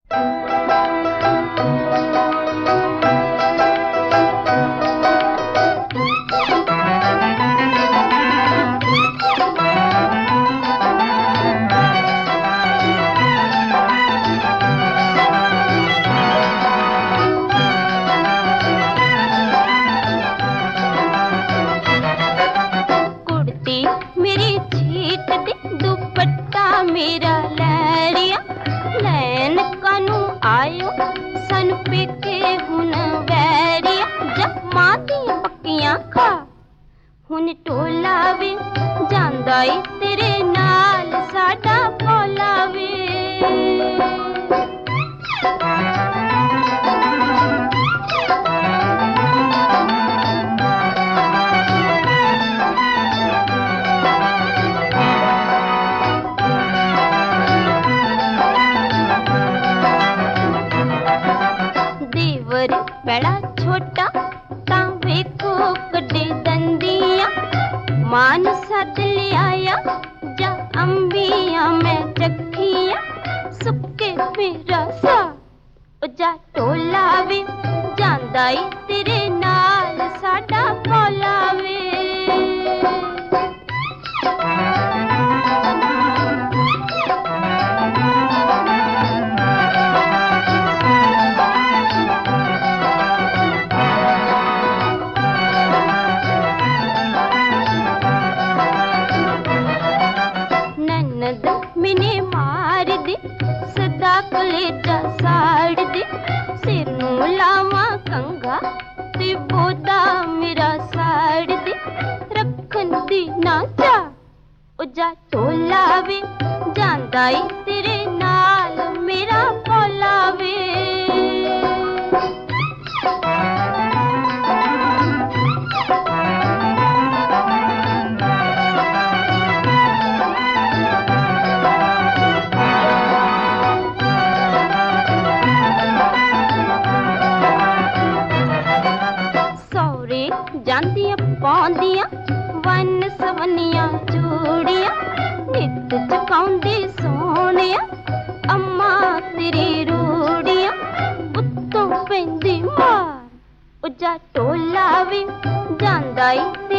मेरा लहरिया लैन कानू आयो सन पेके हुन वैरिया जब माती पक्कियां खा हुन टोला वे जांदा ई तेरे नाल साडा भोला वे बड़ा छोटा ता वेखो कड़े दंदिया मान सद ले आया जा अंबिया मैं चखिया सुके मेरा सा जा टोला वे जांदा ई तेरे नाल साडा भोला वे मैंने मार दे सदा कलेजा साड़ दे सिर नू लावा कंगा ते बोदा मेरा साड़ दे रखन दी ना जा ओ जा टोला वे जांदा ई तेरे नाल मेरा भोला वे ਜਾਂਦੀਆਂ ਪਾਉਂਦੀਆਂ ਵੰਨ ਸਵੰਨੀਆਂ ਚੂੜੀਆਂ ਨਿੱਤ ਚਕਾਉਂਦੀ ਸੋਹਣਿਆ ਅੰਮਾ ਤੇਰੀ ਰੂੜੀਆਂ ਉੱਤੋਂ ਪੈਂਦੀ ਮਾਰ ਉਹ ਜਾ ਟੋਲਾ ਵੇ ਜਾਂਦਾ ਈ